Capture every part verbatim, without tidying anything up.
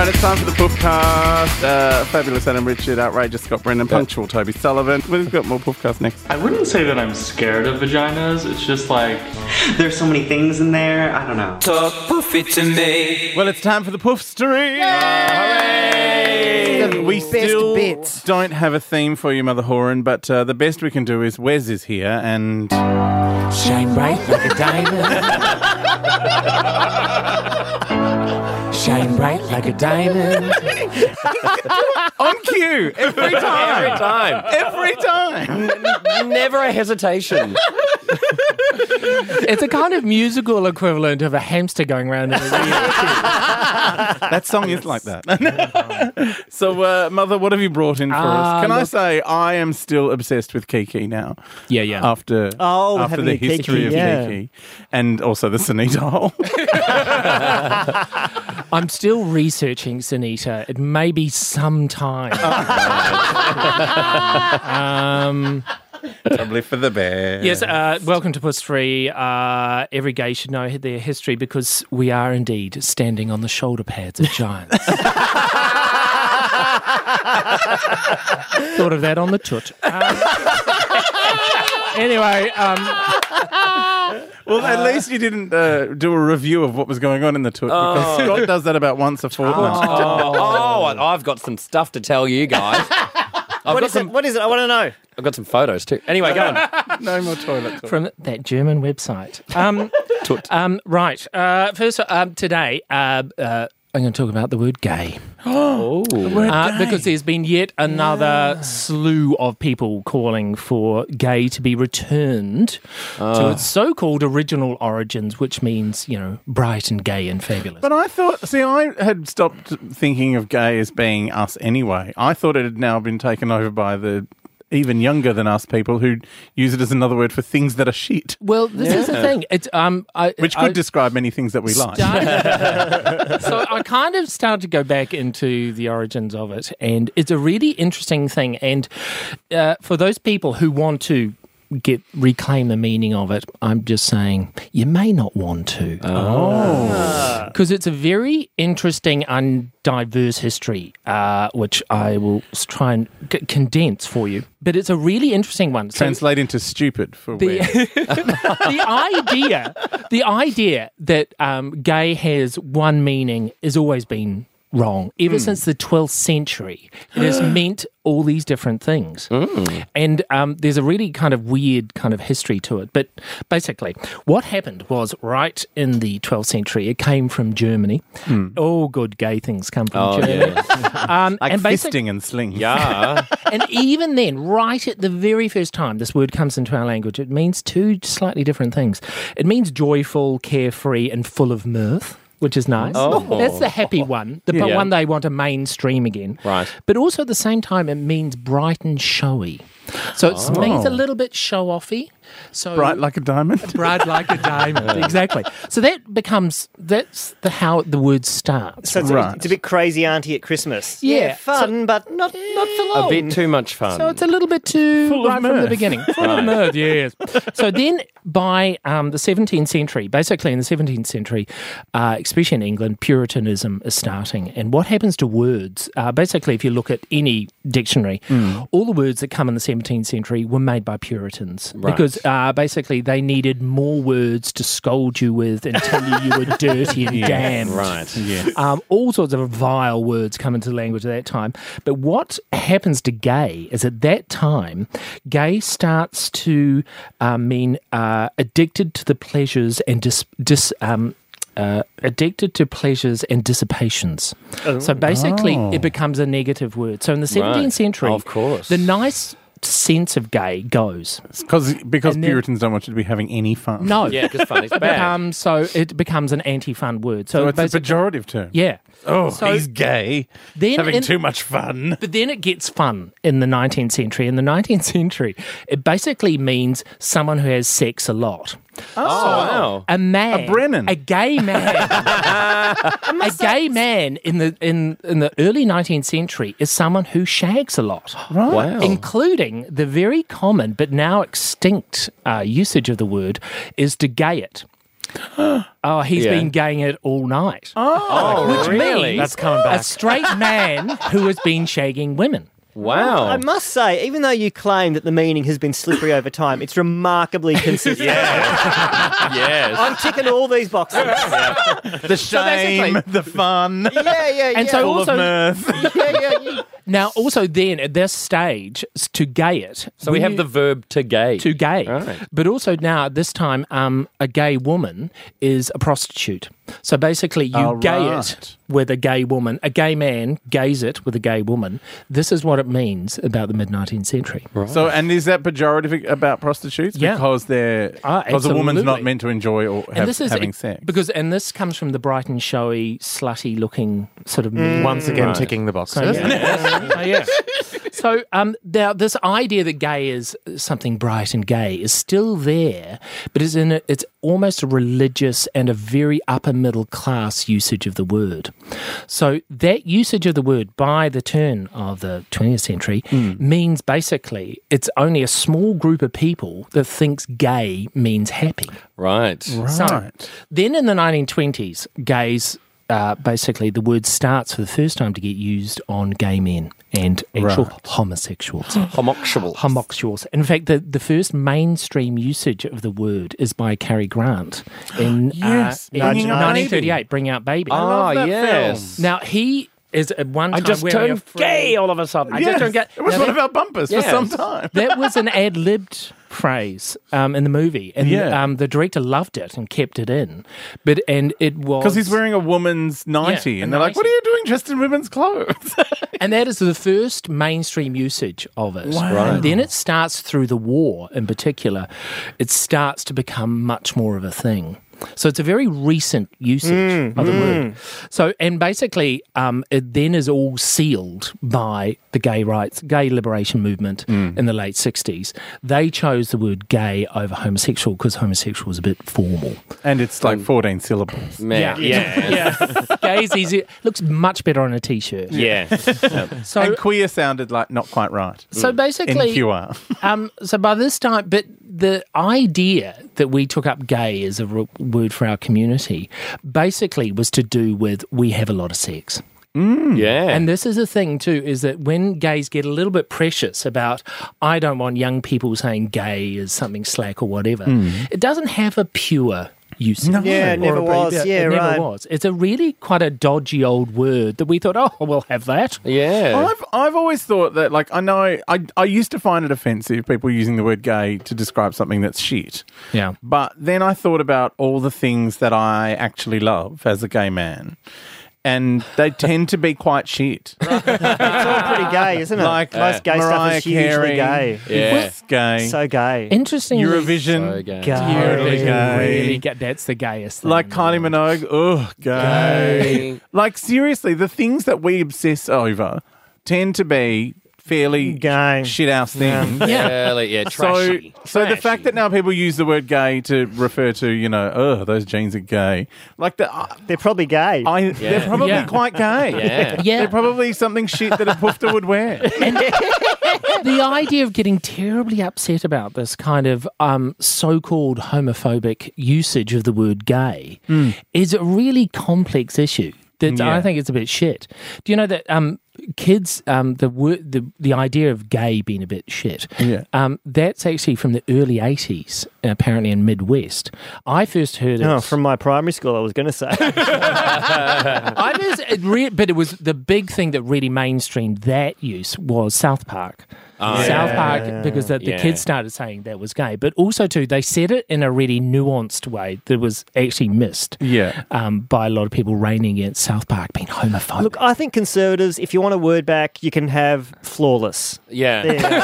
right, it's time for the Poofcast. Uh, fabulous Adam Richard, outrageous Scott Brennan, punctual Toby Sullivan. We've got more Poofcast next. I wouldn't say that I'm scared of vaginas. It's just like... There's so many things in there. I don't know. Talk poofy to me. Well, it's time for the Poofstery. Hooray! We still bits. don't have a theme for you, Mother Horan, but uh, the best we can do is Wes is here and... Shine bright like a diamond. Shine bright like a diamond. On cue, every time. Every time. Every time. Never a hesitation. It's a kind of musical equivalent of a hamster going around in a wheel. That song is like that. So, uh, Mother, what have you brought in for Uh, us? Can I look- say I am still obsessed with Kiki now? Yeah, yeah. After, Oh, after having the a Kiki, history of yeah. Kiki. And also the Sunita hole. I'm still researching Sunita. It may be some time. um, Probably for the best. yes, uh, welcome to Puss Free. Uh, every gay should know their history because we are indeed standing on the shoulder pads of giants. Thought of that on the toot. Um, anyway, um, Well, at least you didn't uh, do a review of what was going on in the toot, because Scott does that about once a fortnight. Oh, oh, I've got some stuff to tell you guys. I've What got is some. it? What is it? I want to know. I've got some photos too. Anyway, go on. No more toilet talk. from that German website. Um, um, right. Uh, first, um, today, uh, uh, I'm going to talk about the word gay. Oh, Uh, because there's been yet another slew of people calling for gay to be returned to its so-called original origins, which means, you know, bright and gay and fabulous. But I thought, see, I had stopped thinking of gay as being us anyway. I thought it had now been taken over by the even younger than us people who use it as another word for things that are shit, well, this is the thing. It's um, I, which I could describe many things that we like. started- so I kind of started to go back into the origins of it, and it's a really interesting thing. And uh, for those people who want to get reclaim the meaning of it, I'm just saying you may not want to. Oh, because it's a very interesting and diverse history, uh, which I will s- try and c- condense for you. But it's a really interesting one. So- Translate into stupid for the, Wes. the idea, the idea that um, gay has one meaning has always been wrong. Ever since the twelfth century, it has meant all these different things. And um, there's a really kind of weird kind of history to it. But basically, what happened was right in the twelfth century, it came from Germany. All good gay things come from Oh, Germany. Um, Like and basic- fisting and slings. yeah. and even then, right at the very first time this word comes into our language, it means two slightly different things. It means joyful, carefree, and full of mirth, which is nice. Oh. That's the happy one, the Yeah. one they want to mainstream again. Right. But also at the same time, it means bright and showy. So it means a little bit show-offy. So Bright like a diamond. bright like a diamond. Exactly. So that becomes, that's the how the word starts. So it's, Right. it's a bit crazy auntie at Christmas. Yeah, fun, but not not for long. A bit too much fun. So it's a little bit too Full of right from the mirth. beginning. Full of mirth, yes. So then by um, the seventeenth century, basically in the seventeenth century, uh, especially in England, Puritanism is starting. And what happens to words, uh, basically if you look at any dictionary, all the words that come in the seventeenth century were made by Puritans. Right. Because uh, basically they needed more words to scold you with and tell you you were dirty and damned. right. Yeah. Um, all sorts of vile words come into the language at that time. But what happens to gay is at that time, gay starts to uh, mean uh, addicted to the pleasures and dis, dis um, uh, addicted to pleasures and dissipations. So basically, Oh. it becomes a negative word. So in the seventeenth Right. century, Of course. the nice sense of gay goes. Because because And then- Puritans don't want you to be having any fun. No. Yeah, because fun is It bad. becomes, so it becomes an anti-fun word. So, So it's a basically- pejorative term. yeah. Oh, So- he's gay. Then having in- too much fun. But then it gets fun in the nineteenth century. In the nineteenth century, it basically means someone who has sex a lot. Oh, wow. A man, A Brennan. a gay man, a gay man in the in in the early nineteenth century is someone who shags a lot, Wow. including the very common but now extinct uh, usage of the word is to gay it. Oh, he's Yeah. been gaying it all night. Oh, Which really? means That's coming back. a straight man who has been shagging women. Wow. I must say, even though you claim that the meaning has been slippery over time, it's remarkably consistent. yes. I'm ticking all these boxes. The shame, basically- the fun, Yeah, yeah, yeah. And so full also- of mirth. yeah, yeah, yeah. Now, also then, at this stage, s- to gay it. So we when have you- the verb to gay. to gay. Right. But also now, at this time, um, a gay woman is a prostitute. So basically, you Oh, gay right. it with a gay woman. A gay man gays it with a gay woman. This is what it means about the mid nineteenth century. So, and is that pejorative about prostitutes? Yeah. Because they're Ah, because a woman's not absolutely. meant to enjoy or have, And this is having sex. because, and this comes from the bright and showy, slutty-looking sort of meme. Once again, Right. ticking the So, boxes. yeah. Oh, yeah. So um, now this idea that gay is something bright and gay is still there, but it's in a, it's almost a religious and a very upper middle class usage of the word. So that usage of the word by the turn of the twentieth century means basically it's only a small group of people that thinks gay means happy. Right. So Right. then in the nineteen twenties, gays, uh, basically the word starts for the first time to get used on gay men and actual Right. homosexuals. Homoxual. Homosexuals. In fact, the, the first mainstream usage of the word is by Cary Grant in, Yes, uh, in Bringing Out nineteen thirty-eight, Bring Out Baby. Ah, love that yes. Now, he is at one I time just wearing a turned free- gay all of a sudden. I Yes, just turned gay. it was Now one that- of our bumpers Yes. for some time. That was an ad-libbed phrase um, in the movie, and Yeah. um, the director loved it and kept it in. But and it was Because he's wearing a woman's nighty, Yeah, a and they're like, "What are nightie. you doing dressed in women's clothes?" And that is the first mainstream usage of it. Wow. Right. Then it starts through the war in particular. It starts to become much more of a thing. So it's a very recent usage of the word. So, and basically, um, it then is all sealed by the gay rights, gay liberation movement in the late sixties. They chose the word gay over homosexual because homosexual was a bit formal. and it's like fourteen syllables. Man. Yeah. yeah. Gay is easy. Looks much better on a t-shirt. Yeah. So, And queer sounded like not quite right. so basically, Impure. Um, so by this time, but the idea that we took up gay as a r- word for our community basically was to do with we have a lot of sex. Yeah. And this is the thing too, is that when gays get a little bit precious about, I don't want young people saying gay is something slack or whatever, it doesn't have a pure usage. No. Yeah, it Or never a- was. it Yeah, never right. was. It's a really quite a dodgy old word that we thought, oh, we'll have that. yeah. I've I've always thought that, like, I know I I used to find it offensive people using the word gay to describe something that's shit. Yeah. But then I thought about all the things that I actually love as a gay man, and they tend to be quite shit. It's all pretty gay, isn't it? Like Most gay Mariah stuff is hugely Carey. gay. Yeah. It's gay. So gay. Interestingly, Eurovision, So gay. Gay. Really gay. really ga- that's the gayest thing. like Kylie Minogue. Ugh, gay. Like, seriously, the things that we obsess over tend to be fairly Gay. shit house things. Yeah. Really, yeah, So, trashy. so the Trashy. fact that now people use the word gay to refer to, you know, oh, those jeans are gay. Like, the, I, They're probably gay. I, they're probably Yeah. quite gay. Yeah. Yeah. They're probably something shit that a poofter would wear. The idea of getting terribly upset about this kind of um, so-called homophobic usage of the word gay is a really complex issue. That Yeah. I think it's a bit shit. Do you know that um, kids, um, the, word, the the idea of gay being a bit shit, Yeah. um, that's actually from the early eighties, apparently in Midwest. I first heard it Oh, from my primary school, I was going to say. I was, it re- but it was the big thing that really mainstreamed that use was South Park. South Park, because the, the Yeah. kids started saying that was gay, but also too they said it in a really nuanced way that was actually missed Yeah. um, by a lot of people raining against South Park being homophobic. Look, I think conservatives, if you want a word back, you can have flawless. Yeah. There you go.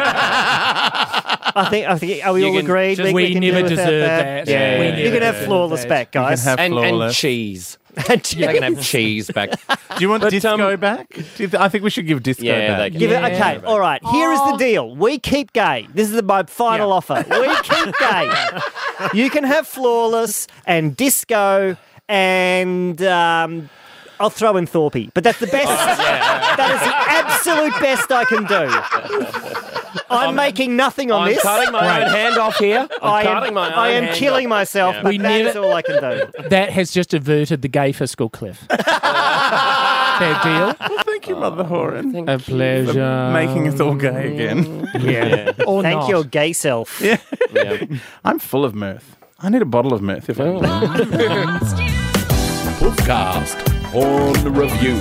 I think, I think, are we You all can agreed? just- we can never do without deserved that. that. Yeah. We You never You can have deserved flawless that. back, guys. have And, and flawless. cheese. And They can have cheese back. Do you want But, disco um, back? Do you th- I think we should give disco Yeah, back. they can. Give Yeah. it, okay, all right. Here is the deal. We keep gay. This is the, my final Yeah. offer. We keep gay. You can have flawless and disco and um, I'll throw in Thorpe, but that's the best. That is the absolute best I can do. I'm making nothing on I'm this. cutting my own hand off here. I'm I am, cutting my own I am hand killing off. myself, Yeah. but We that is never- all I can do. That has just averted the gay fiscal cliff. Fair deal. Well, thank you, Mother Horan. A pleasure. Making us all gay again. Yeah. Or Thank not. your gay self. Yeah. I'm full of mirth. I need a bottle of mirth if I Podcast on review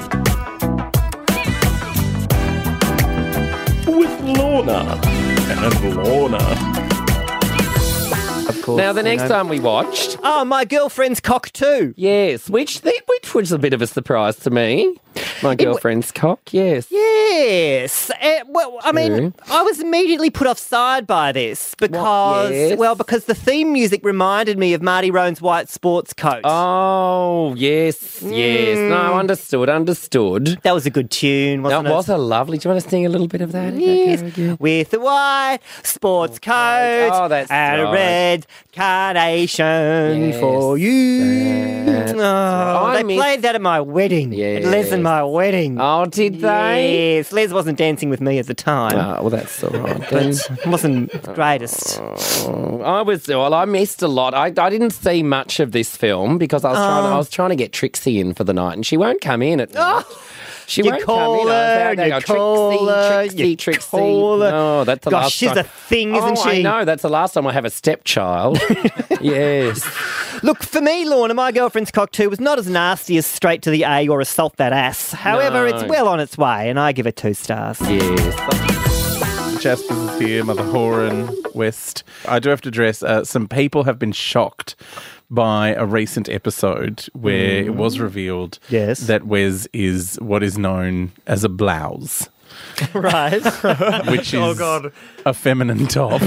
with Lorna and Lorna. Of course. Now, the you next know. time we watched, Oh, my girlfriend's cock too. yes, which the, which was a bit of a surprise to me. My girlfriend's cock, yes. Yes. Uh, well, I mean, True. I was immediately put offside by this because, Yes. well, because the theme music reminded me of Marty Roan's white sports coat. Oh, yes, yes. No, understood, understood. That was a good tune, That wasn't it? was a lovely. Do you want to sing a little bit of that? Is that Yes. good? Yeah. With the white sports coat Oh, that's and a right. red carnation Yes, for you. that's Oh, right. I they miss- played that at my wedding. Yes. At Les and my wedding. Oh, did they? Yes, Les wasn't dancing with me at the time. Oh, well, that's all right. then. But wasn't the greatest. I was well. I missed a lot. I, I didn't see much of this film because I was trying. Oh. To, I was trying to get Trixie in for the night, and she won't come in at night. She You won't call come in. I was her, out there you going, call her, Trixie, you Trixie, Trixie. call her. Oh, that's the Gosh, last she's time. a thing, isn't oh, she? I know. That's the last time I have a stepchild. Yes. Look, for me, Lorna, my girlfriend's cock too was not as nasty as Straight to the A or Assault That Ass. However, No. it's well on its way, and I give it two stars. Yes. Jasper's is here, Mother Horan, West. I do have to address uh, some people have been shocked by a recent episode where it was revealed Yes. that Wes is what is known as a blouse, Right. which is a feminine top.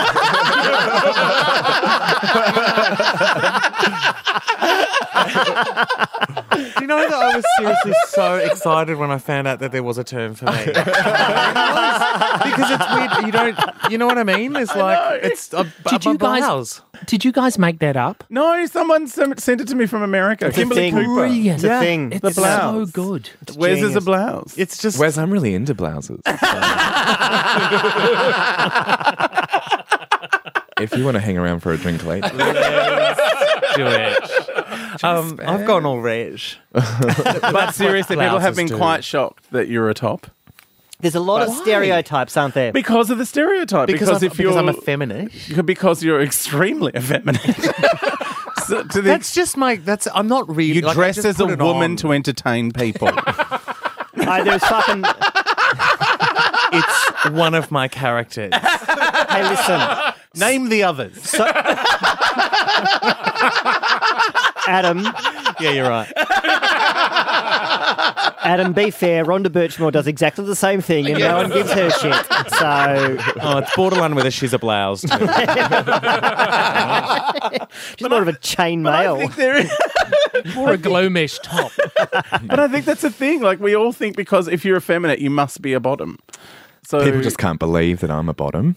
Do you know that I was seriously so excited when I found out that there was a term for me? because it's weird. You don't, you know what I mean? It's like it's a, Did a you guys- blouse. Did you guys make that up? No, someone sem- sent it to me from America. It's a Kimberly thing. Cooper. Brilliant. It's a thing. It's The blouse. so good. Wes is a genius. blouse. It's just Wes, I'm really into blouses. If you want to hang around for a drink later. do it. Um, I've gone all red. But seriously, people have Blouses been do. quite shocked that you're a top. There's a lot of stereotypes, aren't there? Because of the stereotype. Because, Because, I'm, if because you're I'm effeminate. because you're extremely effeminate. So to the, That's just my. That's I'm not really. you like, I dress just as a put it woman on. to entertain people. I, there's fucking. It's one of my characters. Hey, listen. Name the others. Adam, Yeah, you're right. Adam, be fair. Rhonda Birchmore does exactly the same thing, and no one gives her shit. So Oh, it's borderline whether she's a blouse. Too. she's more of a chain I mail. think there is, Or a glow mesh top. but I think that's a thing. Like we all think because if you're effeminate, you must be a bottom. So People just can't believe that I'm a bottom.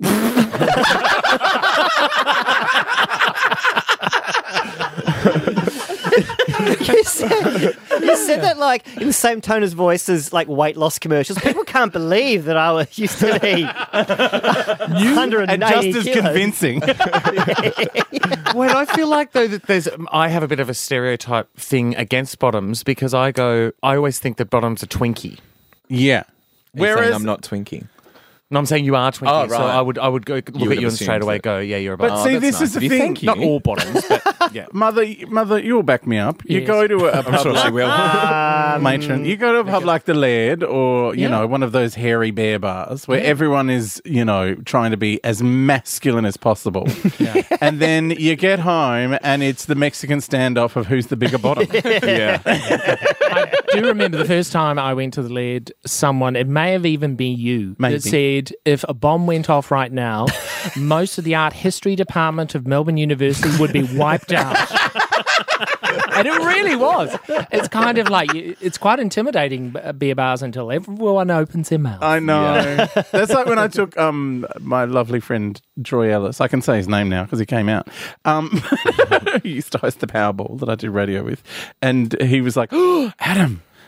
You said, you said that like in the same tone as voice as like weight loss commercials. People can't believe that I was used to be one hundred and eighty just as kilos. convincing. Well, I feel like though that there's I have a bit of a stereotype thing against bottoms because I go I always think that bottoms are twinky. Yeah. Whereas Whereas I'm not Twinkie. No, I'm saying you are twinky, Oh, right. so I would I would go look would at have you and straight assumed away that. go, yeah, you're a But bottom. see, that's this nice is the of you. thing. Thank you. Not all bottoms, but yeah. Mother, mother, you'll back me up. You Yes. go to a, a I'm pub sure like, she will. matron. You go to a pub like the Laird, or you Yeah. know, one of those hairy bear bars where everyone is, you know, trying to be as masculine as possible. And then you get home, and it's the Mexican standoff of who's the bigger bottom. Yeah. I do remember the first time I went to the lead, someone, it may have even been you, Maybe. that said, if a bomb went off right now, most of the art history department of Melbourne University would be wiped out. And it really was. It's kind of like, it's quite intimidating, uh, beer bars, until everyone opens their mouth. I know. That's like when I took um, my lovely friend Troy Ellis. I can say his name now because he came out. Um, he used to host the Powerball that I do radio with. And he was like, oh, Adam,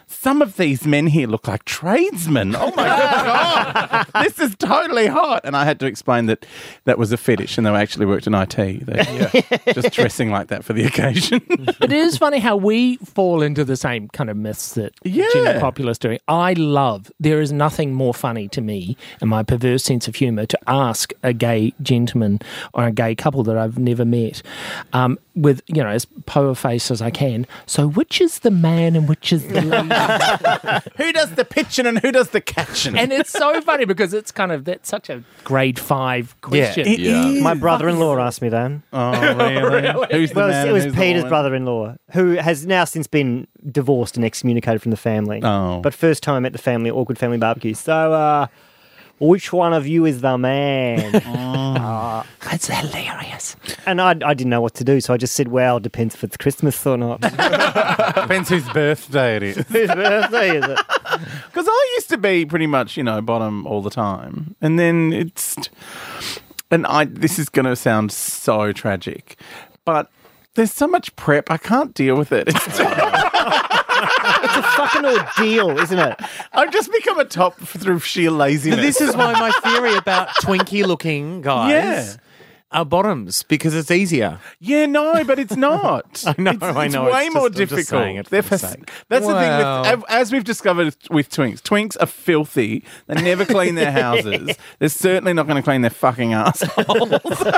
some of these men here look like tradesmen. Oh my God, this is totally hot. And I had to explain that that was a fetish and they actually worked in I T. They just dressing like that for the occasion. It is funny how we fall into the same kind of myths that Yeah. general populace doing. I love, there is nothing more funny to me and my perverse sense of humour to ask a gay gentleman or a gay couple that I've never met um, with, you know, as poor face as I can. So which is the man and which is the lady? Who does the pitching and who does the catching? And it's so funny because it's kind of, that's such a grade five question. It is. My brother-in-law asked me that. Oh, really? Who's the Well, man it and was who's the Peter's woman? brother-in-law, who has now since been divorced and excommunicated from the family. Oh. But first time at the family, awkward family barbecue. So, uh, which one of you is the man? Uh, That's hilarious. and I, I didn't know what to do, so I just said, well, depends if it's Christmas or not. Depends whose birthday it is. Whose birthday is it? Because I used to be pretty much, you know, bottom all the time. And then it's... And I. This is going to sound so tragic, but there's so much prep, I can't deal with it. It's It's a fucking ordeal, isn't it? I've just become a top through sheer laziness. This is why my theory about Twinkie-looking guys Yeah. are bottoms, because it's easier. Yeah, no, but it's not. I know, it's, I it's know, way it's more just- I'm just difficult. saying it for They're the fas- sake. That's Well. the thing with, as we've discovered with twinks. Twinks are filthy. They never clean their houses. They're certainly not going to clean their fucking assholes.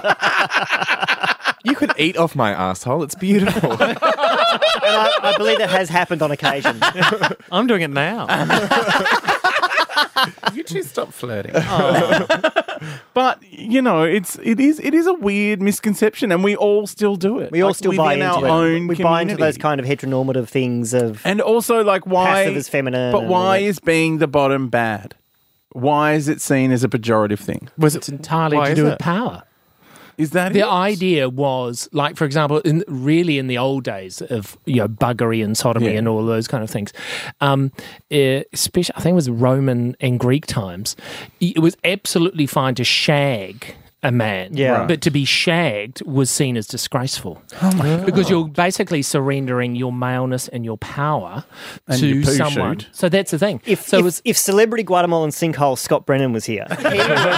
You could eat off my asshole. It's beautiful. And I, I believe that has happened on occasion. I'm doing it now. You two stop flirting. But you know, it's it is it is a weird misconception, and we all still do it. We all Like, still buy within into our it. own we buy into community. those kind of heteronormative things of And also, like, why passive as feminine. But and why all that. is being the bottom bad? Why is it seen as a pejorative thing? Was It's entirely Why to is do it? with power. Is that The it? idea was, like, for example, in really in the old days of, you know, buggery and sodomy Yeah. and all those kind of things, um, eh, especially I think it was Roman and Greek times, it was absolutely fine to shag a man, Yeah. Right. but to be shagged was seen as disgraceful. Oh my God. Because you're basically surrendering your maleness and your power And to your poo someone. shoot. So that's the thing. If, so if, it was, if celebrity Guatemalan sinkhole Scott Brennan was here, he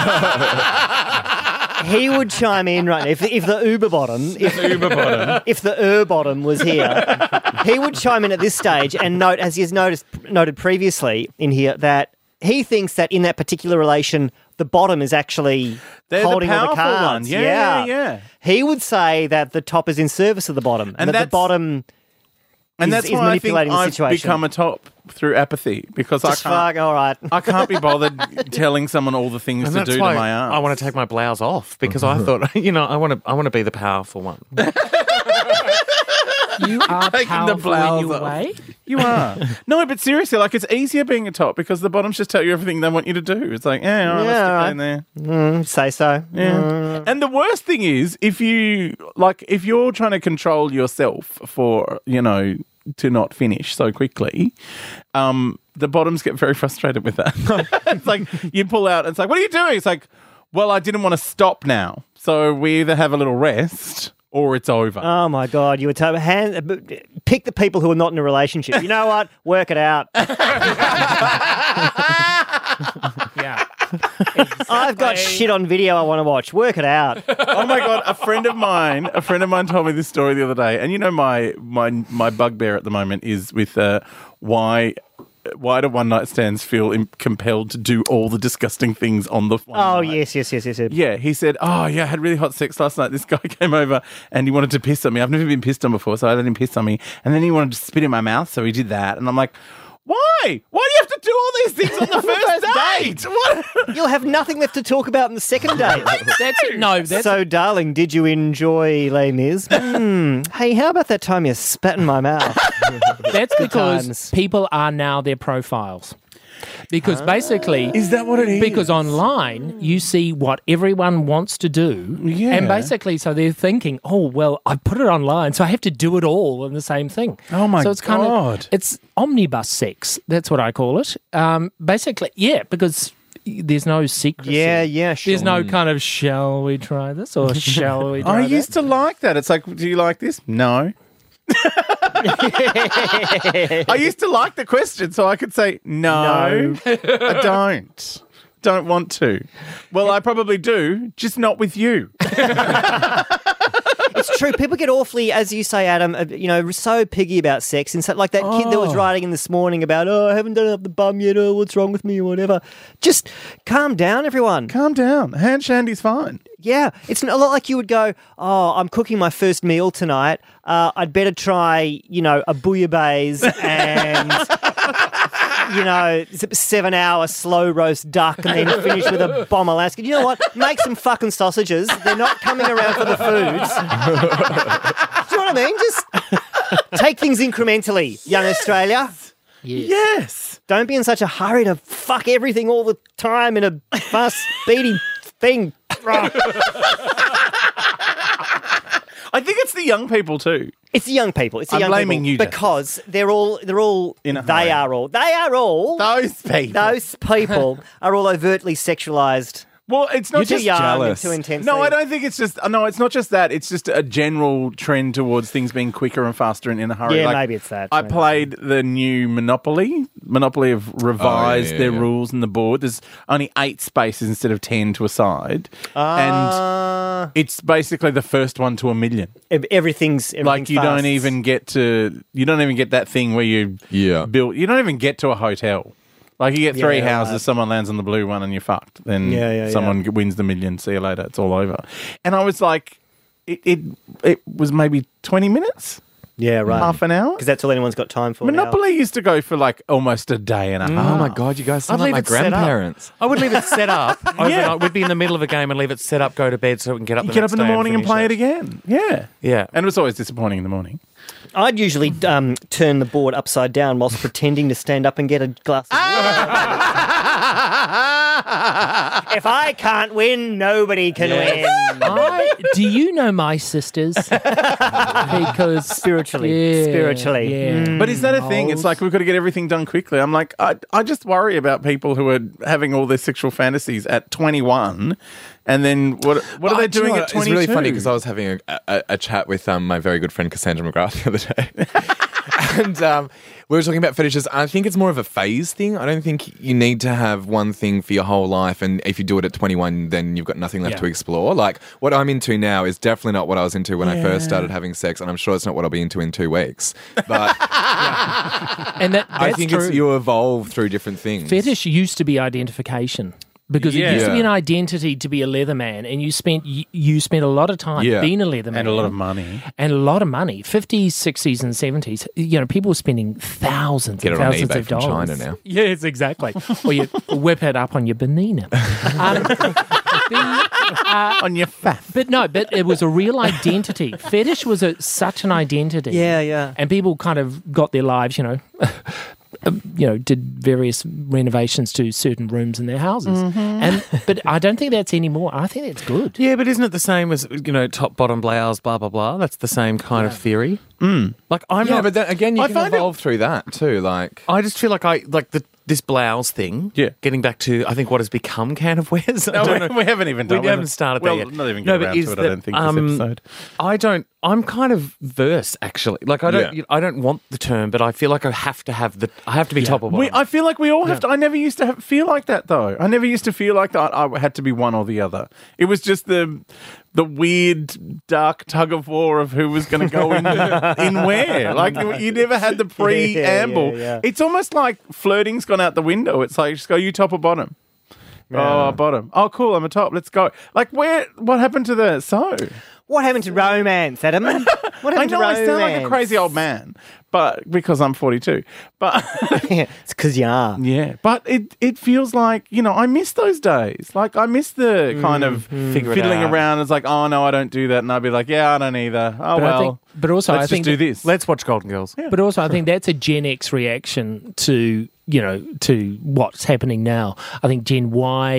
would, he would chime in right now. If, if the Uber bottom, if, Uber bottom. if the Ur bottom was here, he would chime in at this stage and note, as he has noticed, noted previously in here, that he thinks that in that particular relation, the bottom is actually They're the holding all the powerful cards. one. Yeah, yeah, yeah. He would say that the top is in service of the bottom, and, And that the that's- bottom And is, that's is why I think manipulating the I've situation. become a top through apathy, because Just I can't. fuck, all right. I can't be bothered telling someone all the things And to that's do to why my ass. I want to take my blouse off, because I thought, you know, I want to I want to be the powerful one. you are Taking the powerful in blouse your off. way. You are. No, but seriously, like, it's easier being a top because the bottoms just tell you everything they want you to do. It's like, yeah, all right, Yeah, let's stick all that right. in there. Mm, say so. Yeah. Mm. And the worst thing is, if you, like, if you're trying to control yourself for, you know, to not finish so quickly, um, the bottoms get very frustrated with that. It's like, you pull out, it's like, what are you doing? It's like, well, I didn't want to stop now. So we either have a little rest or it's over. Oh my God! You were telling hand pick the people who are not in a relationship. You know what? Work it out. Yeah. I've got shit on video I want to watch. Work it out. Oh my God, a friend of mine, a friend of mine told me this story the other day. And you know, my my my bugbear at the moment is with uh, why why do one night stands feel im- compelled to do all the disgusting things on the one Oh night? yes, yes, yes, yes. yes. Yeah, he said, oh, yeah, I had really hot sex last night. This guy came over and he wanted to piss on me. I've never been pissed on before, so I let him piss on me. And then he wanted to spit in my mouth, so he did that. And I'm like, why? Why do you have to do all these things on the first date? What? You'll have nothing left to talk about in the second date. That's no. That's so, darling, did you enjoy Les Mis? Hmm. Hey, how about that time you spat in my mouth? That's because times. people are now their profiles. Because basically, Is that what it is? because online you see what everyone wants to do, Yeah. and basically, so they're thinking, oh well, I put it online, so I have to do it all in the same thing. Oh, my so it's kind God. of it's omnibus sex. That's what I call it. Um, basically, yeah, because there's no secrecy. Yeah, yeah, sure. There's no kind of shall we try this or shall we try I that? used to like that. It's like, do you like this? No. I used to like the question, so I could say, no, I don't. Don't want to. Well, I probably do, just not with you. It's true. People get awfully, as you say, Adam, uh, you know, so piggy about sex. And so, like that kid that was Oh. writing in this morning about, oh, I haven't done it up the bum yet. Oh, what's wrong with me or whatever. Just calm down, everyone. Calm down. Hand shandy's fine. Yeah, it's a lot like you would go, oh, I'm cooking my first meal tonight. Uh, I'd better try, you know, a bouillabaisse and, you know, seven-hour slow roast duck and then finish with a bomb Alaska. You know what? Make some fucking sausages. They're not coming around for the foods. Do you know what I mean? Just take things incrementally, young Australia. Yes. Yes. Don't be in such a hurry to fuck everything all the time in a fast, speedy thing. I think it's the young people too. It's the young people. It's the I'm young blaming people you, Jess. because they're all they're all In a they hurry. are all they are all Those people. those people are all overtly sexualized. Well, it's not You're too just young jealous. and too intensely. No, I don't think it's just. No, it's not just that. It's just a general trend towards things being quicker and faster and in a hurry. Yeah, Like, maybe it's that. I Maybe. played the new Monopoly. Monopoly have revised Oh, yeah, their yeah. rules in the board. There's only eight spaces instead of ten to a side, and Uh, it's basically the first one to a million. ev- everything's, everything's Like you fast. don't even get to. You don't even get that thing where you Yeah. build. You don't even get to a hotel. Like you get three Yeah, houses, right. someone lands on the blue one, and you're fucked. Then Yeah, yeah, someone g wins the million. See you later. It's all over. And I was like, it it, it was maybe twenty minutes, Yeah, right. half an hour. Because that's all anyone's got time for. Monopoly used to go for like almost a day and a half. Oh my God, you guys sound I'd like leave my it set up. grandparents. I would leave it set up overnight. We'd be in the middle of a game and leave it set up, go to bed so we can get up You the get next up in the day morning and finish play it again. Yeah, Yeah. and it was always disappointing in the morning. I'd usually um, turn the board upside down whilst pretending to stand up and get a glass of water. If I can't win, nobody can win. I, do you know my sisters? Because Spiritually, Yeah, spiritually. yeah. But is that a thing? It's like we've got to get everything done quickly. I'm like, I, I just worry about people who are having all their sexual fantasies at twenty-one, and then what what are Oh, they do you know doing what? at twenty-two? It's really funny because I was having a, a, a chat with um, my very good friend Cassandra McGrath the other day. And um, we were talking about fetishes. I think it's more of a phase thing. I don't think you need to have one thing for your whole life. And if you do it at twenty-one, then you've got nothing left Yeah. to explore. Like what I'm into now is definitely not what I was into when I first started having sex. And I'm sure it's not what I'll be into in two weeks. But and that, that's I think true. it's you evolve through different things. Fetish used to be identification. Because Yeah. it used to be Yeah. an identity to be a leather man, and you spent you, you spent a lot of time Yeah. being a leather man and a lot of money. and a lot of money. Fifties, sixties, and seventies. You know, people were spending thousands Get and it on thousands eBay of from dollars. China now. Yes, exactly. Or you whip it up on your banana. Um, the, uh, On your fat. but no, but it was a real identity. Fetish was a, such an identity. Yeah, yeah. And people kind of got their lives, you know, you know, did various renovations to certain rooms in their houses. Mm-hmm. And but I don't think that's anymore. I think that's good. Yeah, but isn't it the same as, you know, top, bottom, blouse, blah, blah, blah? That's the same kind of theory. Mm. Like, I'm Yeah, not... but then again, you I can find it- evolve through that too. Like, I just feel like I... Like, the this blouse thing... Yeah. Getting back to, I think, what has become can of wares. I No, don't we, know. we haven't even done. We haven't started well, there yet. Not even No, get but around is to it. that, I don't think um, this episode. I don't... I'm kind of verse, actually. Like, I don't... Yeah. I don't want the term, but I feel like I have to have the... I have to be top or bottom. We, I feel like we all have to. I never used to have, feel like that though. I never used to feel like that. I had to be one or the other. It was just the the weird dark tug of war of who was going to go in in where. Like you never had the preamble. Yeah, yeah, yeah. It's almost like flirting's gone out the window. It's like just go you top or bottom. Oh, bottom. Oh, cool. I'm a top. Let's go. Like where? What happened to the so? What happened to romance, Adam? What happened I know to I romance? sound like a crazy old man, but because I'm forty-two. But It's because you are. yeah, but it it feels like, you know, I miss those days. Like I miss the kind of Figure it fiddling out. around. It's like, oh no, I don't do that, and I'd be like, yeah, I don't either. Oh But I well, think- but also let's I think just do that- this. Let's watch Golden Girls. But also, I think that's a Gen X reaction to, you know, to what's happening now. I think Gen Y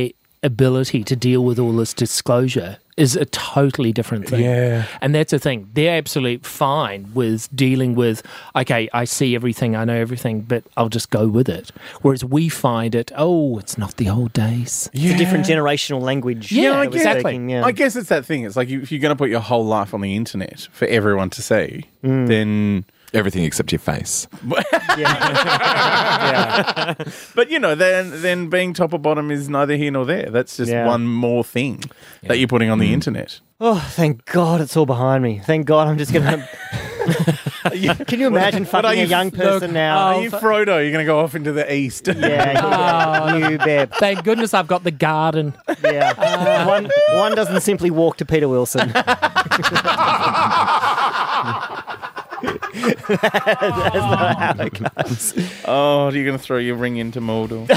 ability to deal with all this disclosure is a totally different thing. Yeah. And that's the thing. They're absolutely fine with dealing with, okay, I see everything, I know everything, but I'll just go with it. Whereas we find it, oh, it's not the old days. It's a different generational language. Yeah, that we're exactly. speaking, yeah. I guess it's that thing. It's like if you're going to put your whole life on the internet for everyone to see, then... Everything except your face. yeah. But, you know, then then being top or bottom is neither here nor there. That's just Yeah. one more thing that you're putting on the internet. Oh, thank God it's all behind me. Thank God I'm just going to... Can you imagine What fucking are a you- young person look, now? Are you Frodo? You're going to go off into the east. Yeah, you bet. Thank goodness I've got the garden. Yeah. one, one doesn't simply walk to Peter Wilson. That's not how it goes. Oh, you're going to throw your ring into Mordor.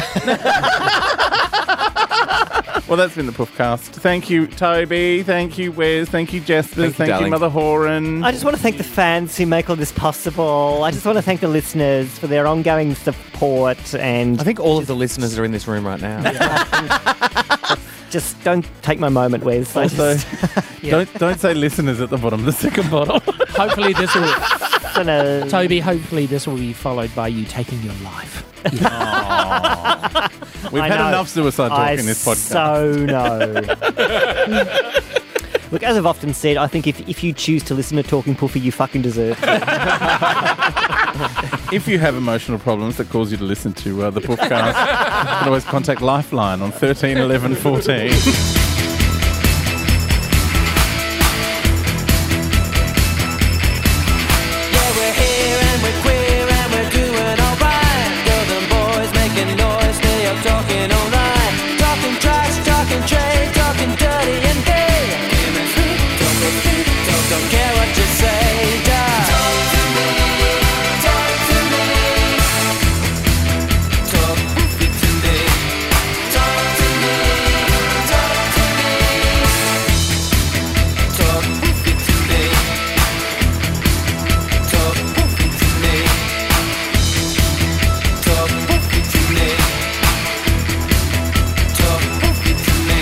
Well, that's been the Puffcast. Thank you, Toby. Thank you, Wes. Thank you, Jespers. Thank you, Thank you, darling. Mother Horan. I just want to thank the fans who make all this possible. I just want to thank the listeners for their ongoing support and I think all of the listeners are in this room right now. just don't take my moment, Wes. I Also, just- don't don't say listeners at the bottom. The second bottom. Hopefully this will, gonna- Toby, hopefully this will be followed by you taking your life. We've I had know. enough suicide talk I in this podcast. so know. Look, as I've often said, I think if, if you choose to listen to Talking Puffy, you fucking deserve it. If you have emotional problems that cause you to listen to uh, the Puffcast, you can always contact Lifeline on thirteen eleven fourteen. Yeah, we're here and we're queer and we're doing alright. Girls and boys making noise, stay up talking all night. Talking trash, talking trade, talking dirty and gay. Don't, don't, don't care what you say, just talk to me, talk to me. Talk puffy to me. Talk to me, talk to me. Talk puffy to me. Talk puffy to me. Talk puffy to me. Talk puffy to me.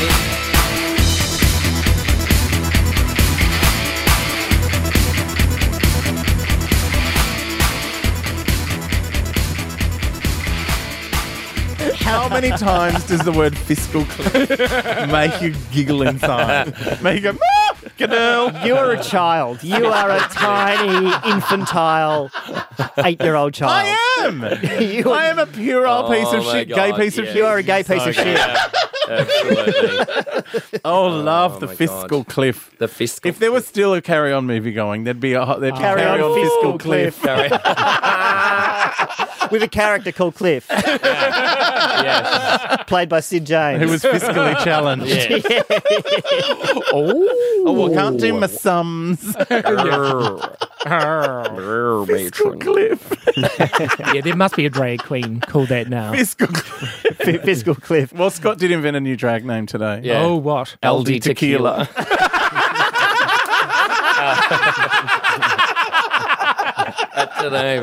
How many times does the word fiscal cliff make you giggle inside? Make you go, ah, Cadell. You are a child. You are a tiny, infantile, eight-year-old child. I am. You I am a pure old piece Oh of my shit, God, gay piece of yeah. shit. You are a gay piece of shit. Absolutely. Oh, love the my fiscal God. cliff. The fiscal. If there was still a Carry On movie going, there'd be a there'd be Carry Carry, On On Fiscal Fiscal Cliff. Carry- With a character called Cliff, yes. played by Sid James. Who was fiscally challenged. Yeah. Oh, well, can't do my sums. Fiscal Cliff. Yeah, there must be a drag queen called that now. Fiscal Cliff. F- Fiscal Cliff. Well, Scott did invent a new drag name today. Yeah. Oh, what? L D Tequila. That's the name.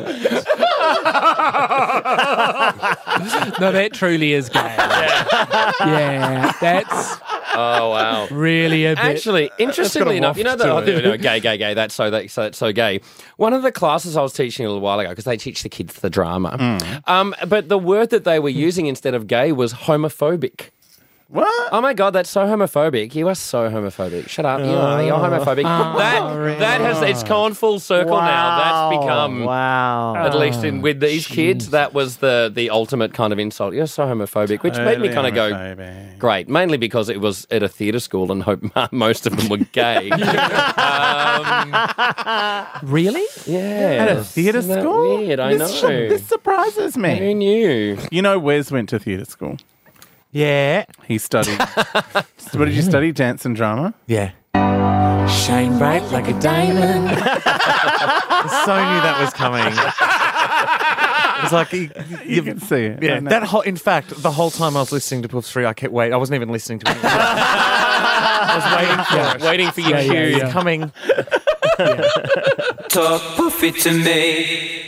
No, that truly is gay. Yeah, that's Oh wow. really a bit. Actually, interestingly enough, you know that waft to oh, no, gay, gay, gay. That's so that, so, so gay. One of the classes I was teaching a little while ago because they teach the kids the drama. Um, but the word that they were using instead of gay was homophobic. What? Oh my God, that's so homophobic. You are so homophobic. Shut up. You are, you're homophobic. that that has it's gone full circle now. That's become wow. at least in with these kids, that was the the ultimate kind of insult. You're so homophobic, which made me kind of go, Homophobic. great. Mainly because it was at a theatre school and hope most of them were gay. um, Really? yeah. At a theatre Isn't that school? Weird, I this, know. This surprises Who me. knew? You know, Wes went to theatre school. Yeah. He studied. What did you study? Dance and drama? Yeah. Shine bright like a diamond. I so knew that was coming. It's like you, You can see it. yeah. I know. That whole, in fact, the whole time I was listening to Puff Three, I kept waiting. I wasn't even listening to it. I was waiting for it. Waiting for your Yeah, yeah, cue. yeah. Coming. Talk puffy to me.